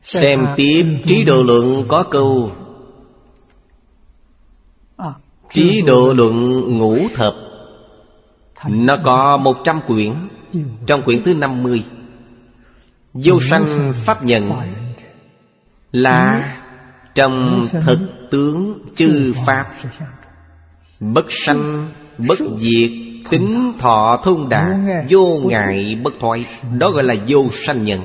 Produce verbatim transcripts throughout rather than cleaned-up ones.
Xem tiếp Trí Độ Luận có câu: Trí Độ Luận ngũ thập. Nó có một trăm quyển. Trong quyển thứ năm mươi, Vô sanh pháp nhận là trong thực tướng chư pháp, bất sanh bất diệt, tính thọ thông đạt, vô ngại bất thoái. Đó gọi là vô sanh nhận.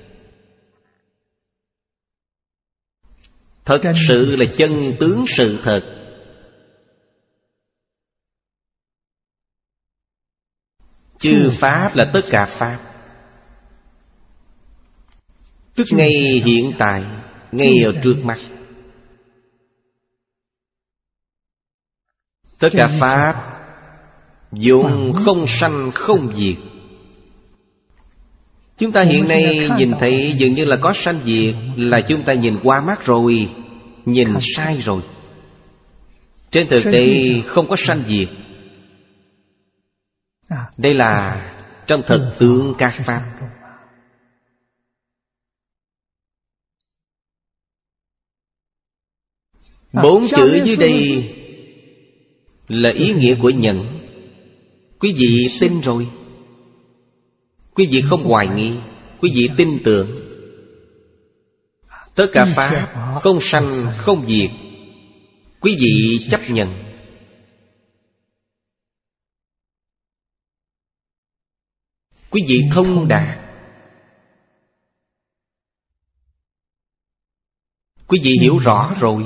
Thật sự là chân tướng sự thật. Chư pháp là tất cả pháp, tức ngay hiện tại, ngay ở trước mắt. Tất cả pháp vốn không sanh không diệt. Chúng ta hiện nay nhìn thấy dường như là có sanh diệt, là chúng ta nhìn qua mắt rồi, nhìn sai rồi. Trên thực tế không có sanh diệt. Đây là trong thực tướng các pháp. Bốn chữ dưới đây là ý nghĩa của nhận. Quý vị tin rồi, quý vị không hoài nghi, quý vị tin tưởng. Tất cả pháp không sanh không diệt, quý vị chấp nhận. Quý vị thông đạt. Quý vị hiểu rõ rồi.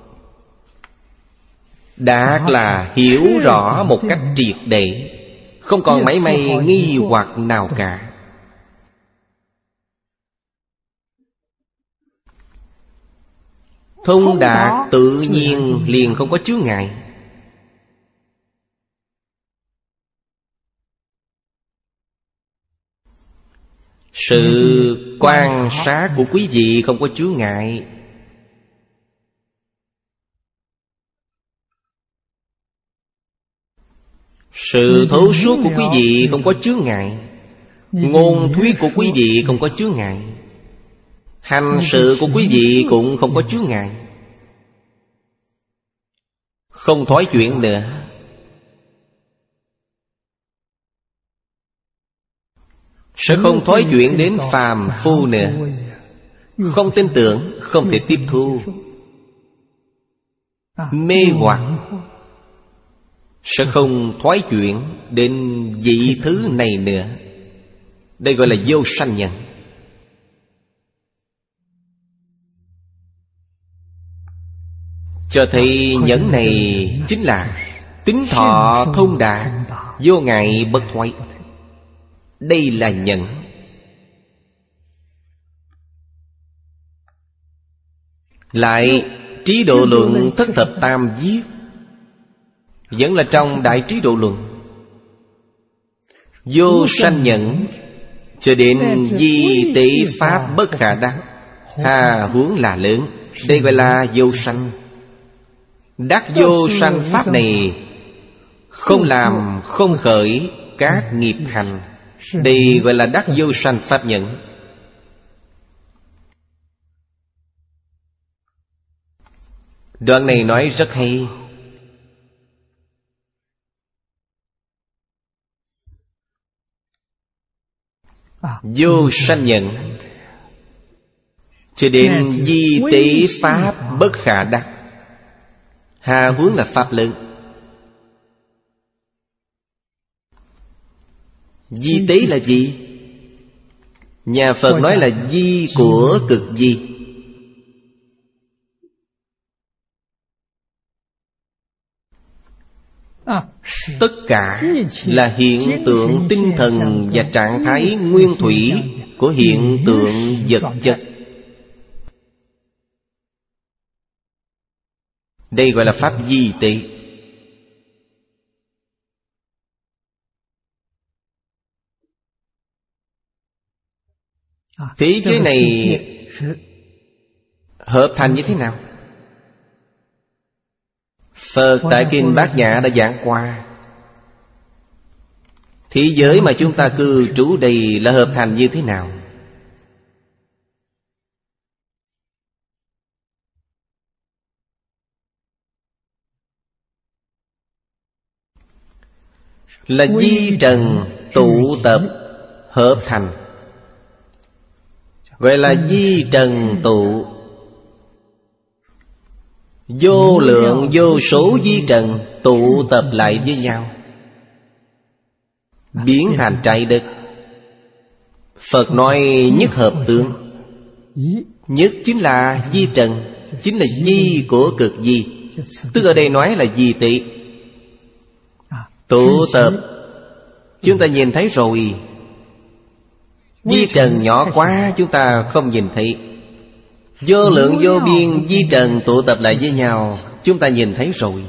Đạt là hiểu rõ một cách triệt để, không còn mảy may nghi hoặc nào cả. Thông đạt tự nhiên liền không có chướng ngại. Sự quan sát của quý vị không có chướng ngại. Sự thấu suốt của quý vị không có chướng ngại. Ngôn thuyết của quý vị không có chướng ngại. Hành sự của quý vị cũng không có chướng ngại. Không thoái chuyển nữa. Sẽ không thoái chuyển đến phàm phu nữa. Không tin tưởng, không thể tiếp thu. Mê hoặc sẽ không thoái chuyển đến vị thứ này nữa. Đây gọi là vô sanh nhận. Cho thấy nhẫn này chính là tính thọ thông đạt, vô ngại bất thoái. Đây là nhẫn. Lại Trí Độ Luận thất thập tam viết, vẫn là trong Đại Trí Độ Luận. Vô sanh nhẫn cho đến di tế pháp bất khả đắc, hà huống là lớn. Đây gọi là vô sanh. Đắc vô sanh pháp này không làm không khởi các nghiệp hành. Đây gọi là đắc vô sanh pháp nhẫn. Đoạn này nói rất hay. Vô sanh nhận cho đến di tế pháp bất khả đắc, hà huống là pháp lớn. Di tế là gì? Nhà Phật nói là di của cực di. Tất cả là hiện tượng tinh thần và trạng thái nguyên thủy của hiện tượng vật chất. Đây gọi là pháp di tế. Thế giới này hợp thành như thế nào? Phật tại Kinh Bát Nhã đã giảng qua. Thế giới mà chúng ta cư trú đây là hợp thành như thế nào? là di trần tụ tập hợp thành, gọi là di trần tụ. Vô lượng vô số di trần tụ tập lại với nhau, biến thành trái đất. Phật nói nhất hợp tướng. Nhất chính là di trần, chính là di của cực di. Tức ở đây nói là di tị. Tụ tập chúng ta nhìn thấy rồi. Di trần nhỏ quá chúng ta không nhìn thấy. Vô lượng vô biên di trần tụ tập lại với nhau, chúng ta nhìn thấy rồi.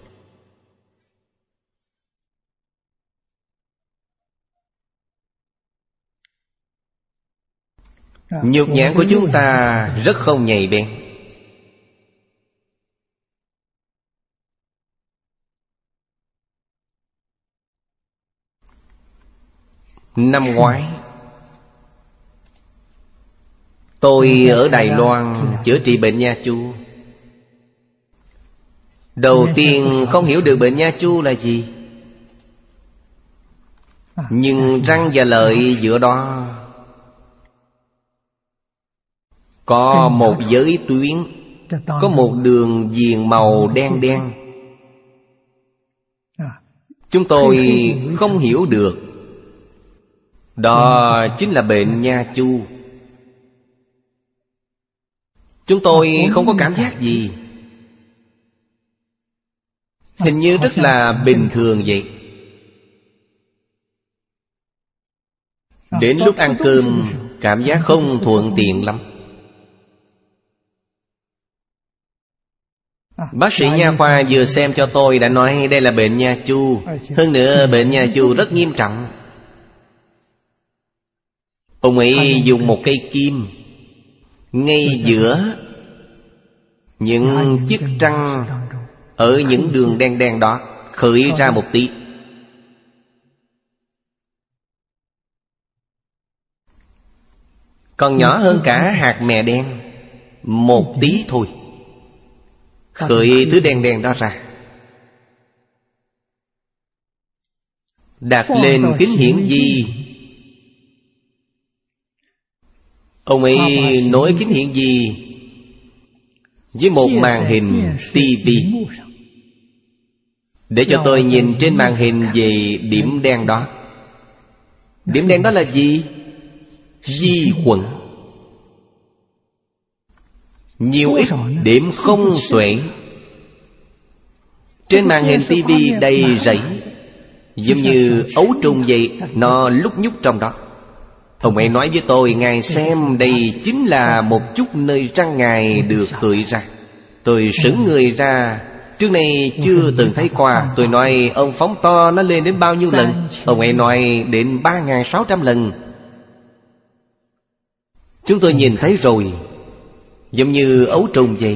Nhục nhãn của chúng ta rất không nhạy bén. Năm ngoái tôi ở Đài Loan chữa trị bệnh nha chu. Đầu tiên không hiểu được bệnh nha chu là gì, nhưng răng và lợi giữa đó có một giới tuyến, có một đường viền màu đen đen. Chúng tôi không hiểu được. Đó chính là bệnh nha chu. Chúng tôi không có cảm giác gì, hình như rất là bình thường vậy. Đến lúc ăn cơm cảm giác không thuận tiện lắm. Bác sĩ nha khoa vừa xem cho tôi đã nói đây là bệnh nha chu. Hơn nữa bệnh nha chu rất nghiêm trọng. Ông ấy dùng một cây kim ngay giữa những chiếc răng, ở những đường đen đen đó khởi ra một tí. Còn nhỏ hơn cả hạt mè đen một tí thôi, khởi thứ đen đen đó ra, đặt lên kính hiển vi. Ông ấy nối kính hiển vi với một màn hình tivi, để cho tôi nhìn trên màn hình về điểm đen đó. Điểm đen đó là gì? Vi khuẩn. Nhiều ít điểm không xuể. Trên màn hình tivi đầy rẫy, giống như ấu trùng vậy, nó lúc nhúc trong đó. Ông ấy nói với tôi, Ngài xem đây chính là một chút nơi răng Ngài được khởi ra. Tôi sững người ra, trước này chưa từng thấy qua. Tôi nói ông phóng to nó lên đến bao nhiêu lần? Ông ấy nói đến ba nghìn sáu trăm lần. Chúng tôi nhìn thấy rồi, giống như ấu trùng vậy.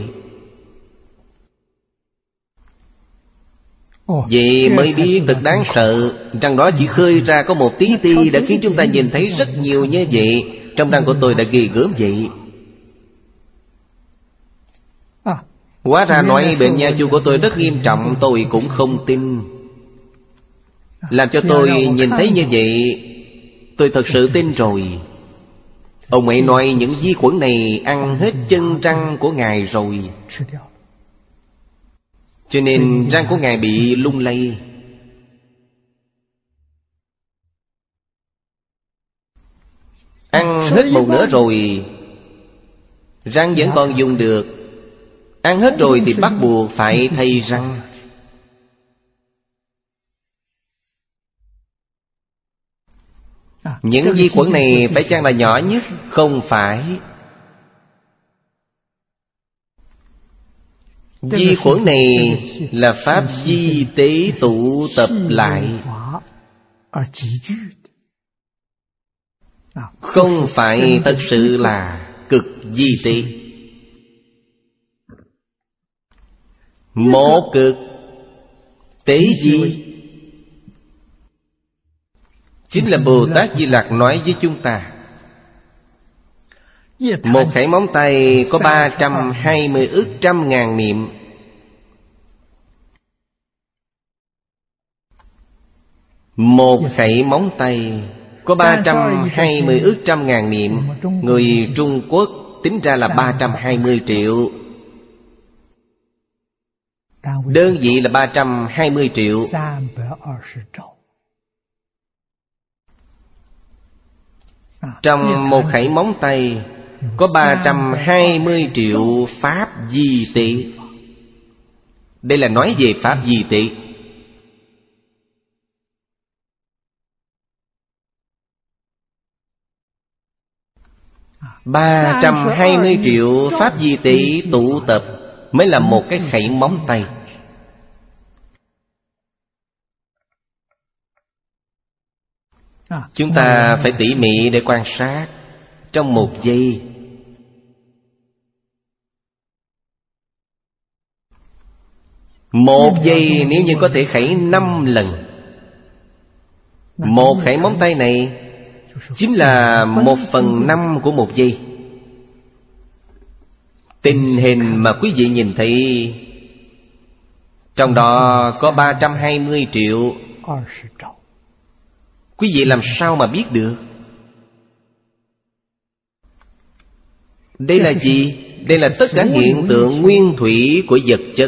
Vậy mới biết thật đáng sợ. Răng đó chỉ khơi ra có một tí ti đã khiến chúng ta nhìn thấy rất nhiều như vậy. Trong răng của tôi đã ghê gớm vậy. Hóa ra nói bệnh nha chu của tôi rất nghiêm trọng, tôi cũng không tin. Làm cho tôi nhìn thấy như vậy, tôi thật sự tin rồi. Ông ấy nói những vi khuẩn này ăn hết chân răng của Ngài rồi, cho nên răng của Ngài bị lung lay. Ăn hết một nửa rồi, răng vẫn còn dùng được. Ăn hết rồi thì bắt buộc phải thay răng. Những vi khuẩn này phải chăng là nhỏ nhất? Không phải. Vi khuẩn này là pháp di tế tụ tập lại, không phải thật sự là cực di tế. Một cực tế di chính là Bồ Tát Di Lặc nói với chúng ta. Một khẩy móng tay có ba trăm hai mươi ức trăm ngàn niệm. Một khẩy móng tay có ba trăm hai mươi ức trăm ngàn niệm. Người Trung Quốc tính ra là ba trăm hai mươi triệu. Đơn vị là ba trăm hai mươi triệu. Trong một khẩy móng tay có ba trăm hai mươi triệu pháp di tế. Đây là nói về pháp di tế. Ba trăm hai mươi triệu pháp di tế tụ tập mới là một cái khẩy móng tay. Chúng ta phải tỉ mỉ để quan sát. Trong một giây, một giây nếu như có thể khẩy năm lần, một khẩy móng tay này chính là một phần năm của một giây. Tình hình mà quý vị nhìn thấy, trong đó có ba trăm hai mươi triệu. Quý vị làm sao mà biết được? Đây là gì? Đây là tất cả hiện tượng nguyên thủy của vật chất.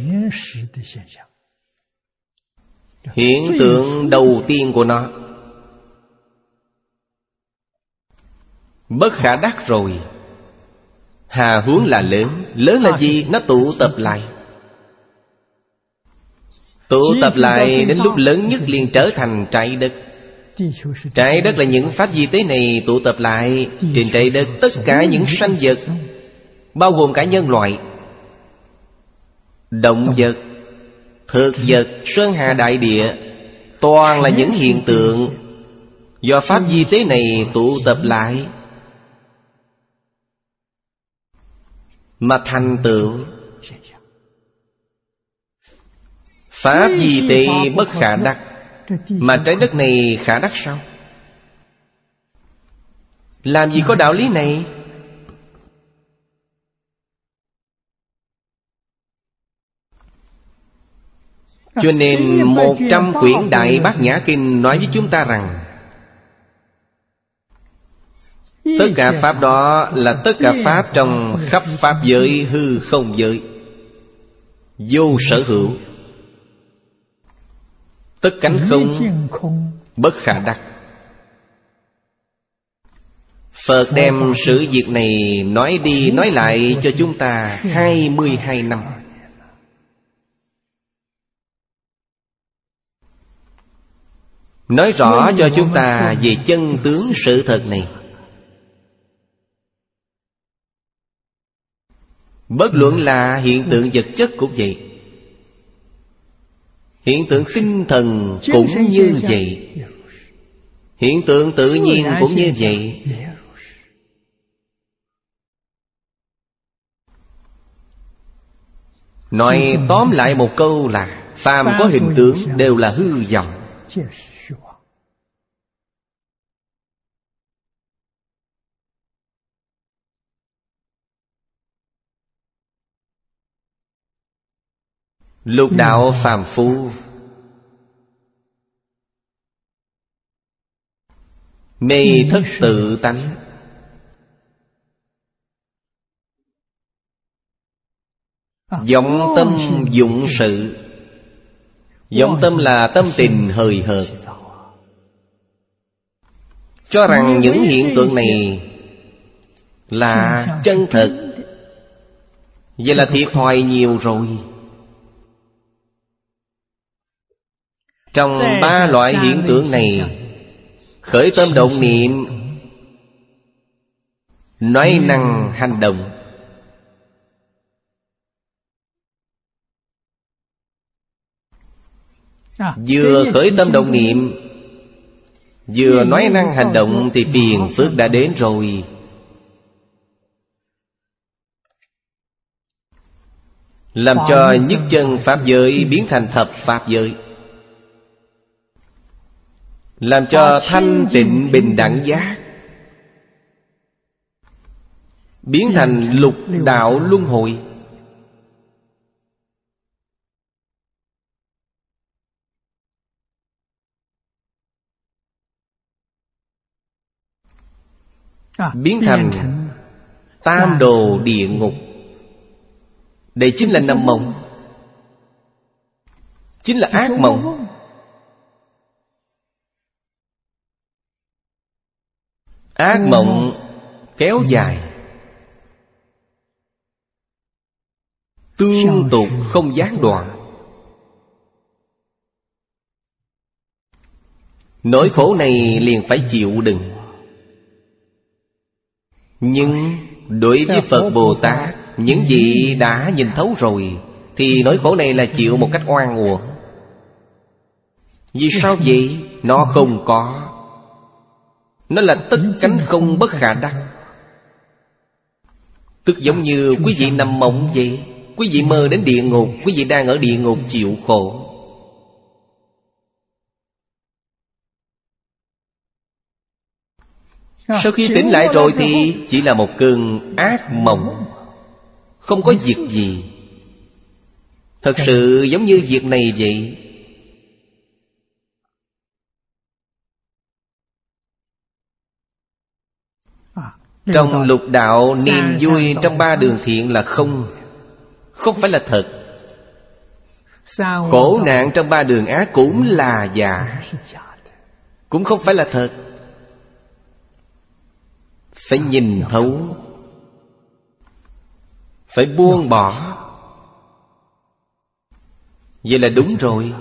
Hiện tượng đầu tiên của nó. Bất khả đắc rồi. Hà huống là lớn. Lớn là gì? Nó tụ tập lại. Tụ tập lại đến lúc lớn nhất liền trở thành trái đất. Trái đất là những pháp di tế này tụ tập lại. Trên trái đất tất cả những sanh vật, bao gồm cả nhân loại, động vật, thực vật, sơn hà đại địa, toàn là những hiện tượng do pháp di tế này tụ tập lại mà thành tựu. Pháp di tế bất khả đắc. Mà trái đất này khả đắc sao? Làm gì có đạo lý này? Cho nên một trăm quyển Đại Bát Nhã Kinh nói với chúng ta rằng tất cả pháp đó là tất cả pháp trong khắp pháp giới hư không giới, vô sở hữu, tất cánh không, bất khả đắc. Phật đem sự việc này nói đi nói lại cho chúng ta hai mươi hai năm. Nói rõ cho chúng ta về chân tướng sự thật này. Bất luận là hiện tượng vật chất cũng vậy, hiện tượng tinh thần cũng như vậy, hiện tượng tự nhiên cũng như vậy. Nói tóm lại một câu là phàm có hình tướng đều là hư vọng. Lục đạo phàm phu, mê thất tự tánh, vọng tâm dụng sự. Vọng tâm là tâm tình hời hợt, cho rằng những hiện tượng này là chân thật. Vậy là thiệt thòi nhiều rồi. Trong ba loại hiện tượng này, khởi tâm động niệm, nói năng hành động, vừa khởi tâm động niệm, vừa nói năng hành động thì phiền phức đã đến rồi. Làm cho nhất chân pháp giới biến thành thập pháp giới, làm cho thanh tịnh bình đẳng giác biến thành lục đạo luân hồi. biến thành tam đồ địa ngục. Đây chính là nằm mộng, chính là ác mộng. Ác mộng kéo dài, tương tục không gián đoạn. Nỗi khổ này liền phải chịu đựng. Nhưng đối với Phật Bồ Tát, những gì đã nhìn thấu rồi, thì nỗi khổ này là chịu một cách oan uổng. Vì sao vậy? Nó không có. Nó là tất cánh không bất khả đắc. Tức giống như quý vị nằm mộng vậy. Quý vị mơ đến địa ngục, quý vị đang ở địa ngục chịu khổ. Sau khi tỉnh lại rồi thì chỉ là một cơn ác mộng, không có việc gì. Thật sự giống như việc này vậy. Trong lục đạo, niềm vui trong ba đường thiện là không, không phải là thật. Khổ nạn trong ba đường ác cũng là giả, cũng không phải là thật. Phải nhìn thấu, phải buông bỏ. Vậy là đúng rồi.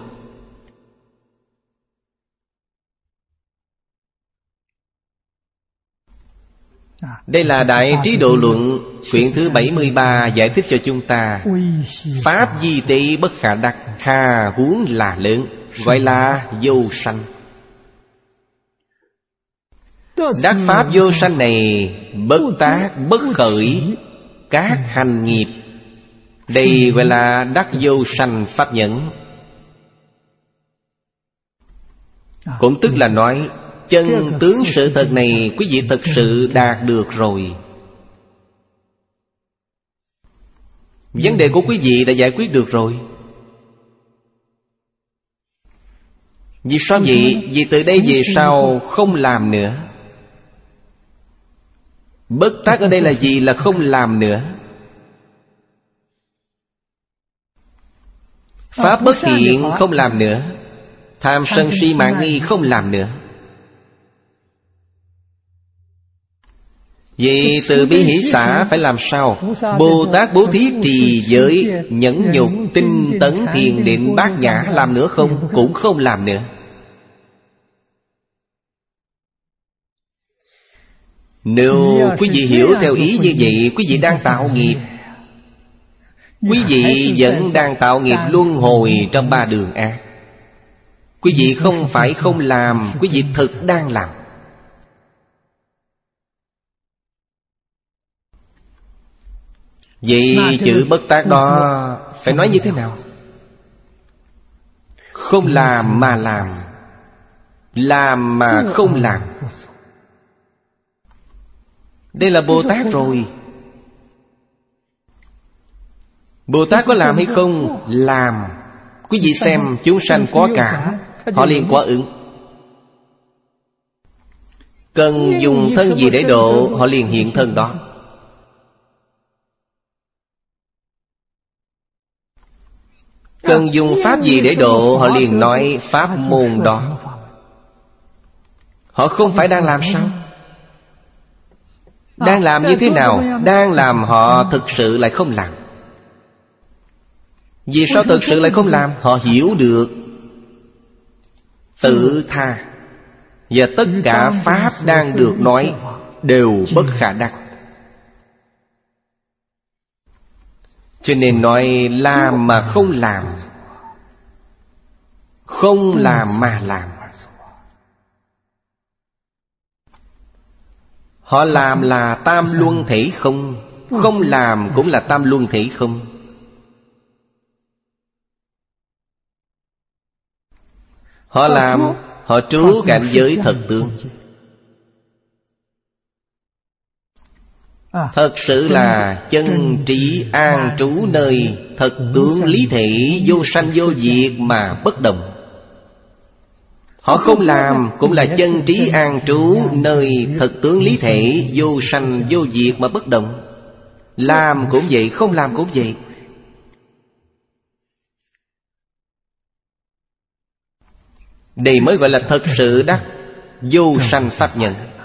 Đây là Đại Trí Độ Luận, quyển thứ bảy mươi ba giải thích cho chúng ta. Pháp di tế bất khả đắc, hà huống là lớn, gọi là vô sanh. Đắc pháp vô sanh này, bất tác bất khởi các hành nghiệp. Đây gọi là đắc vô sanh pháp nhẫn. Cũng tức là nói, chân tướng sự thật này quý vị thật sự đạt được rồi. Vấn đề của quý vị đã giải quyết được rồi. Vì sao vậy? Vì từ đây về sau không làm nữa. Bất tác ở đây là gì? Là không làm nữa. Pháp bất thiện không làm nữa. Tham sân si mạng nghi không làm nữa. Vì từ bi hỷ xả phải làm sao? Bồ Tát bố thí trì giới, nhẫn nhục, tinh tấn, thiền định, bát nhã làm nữa không? Cũng không làm nữa. Nếu quý vị hiểu theo ý như vậy, quý vị đang tạo nghiệp. Quý vị vẫn đang tạo nghiệp luân hồi trong ba đường ác. Quý vị không phải không làm, quý vị thực đang làm. Vậy chữ bất tác đó phải nói như thế nào? Không làm mà làm, làm mà không làm. Đây là Bồ Tát rồi. Bồ Tát có làm hay không? Làm. Quý vị xem chúng sanh có cảm, họ liền quả ứng. Cần dùng thân gì để độ, họ liền hiện thân đó. Cần dùng pháp gì để độ, họ liền nói pháp môn đó. Họ không phải đang làm sao? Đang làm như thế nào? Đang làm họ thực sự lại không làm. Vì sao thực sự lại không làm? Họ hiểu được tự tha. Và tất cả pháp đang được nói đều bất khả đắc. Cho nên nói làm mà không làm, không làm mà làm. Họ làm là tam luân thể không, không làm cũng là tam luân thể không. Họ làm, họ trú cảnh giới thật tướng. Thật sự là chân trí an trú nơi thật tướng lý thể, vô sanh vô diệt mà bất động. Họ không làm cũng là chân trí an trú nơi thực tướng lý thể vô sanh vô diệt mà bất động. Làm cũng vậy, không làm cũng vậy. Đây mới gọi là thật sự đắc vô sanh pháp nhân.